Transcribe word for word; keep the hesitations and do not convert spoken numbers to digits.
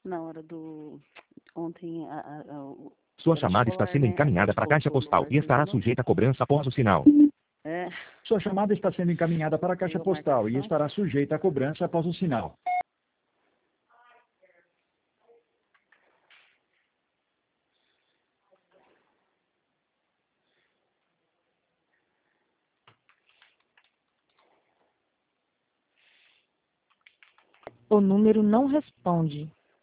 na hora do... Ontem, a, a, a, o- Sua era chamada está escolar, sendo né? A encaminhada gente para a caixa voltou no postal e Arthur estará de novo. sujeita a cobrança após o sinal. É, Sua chamada está sendo encaminhada para a caixa Deu postal e marcação. estará sujeita a cobrança após o sinal. O número não responde.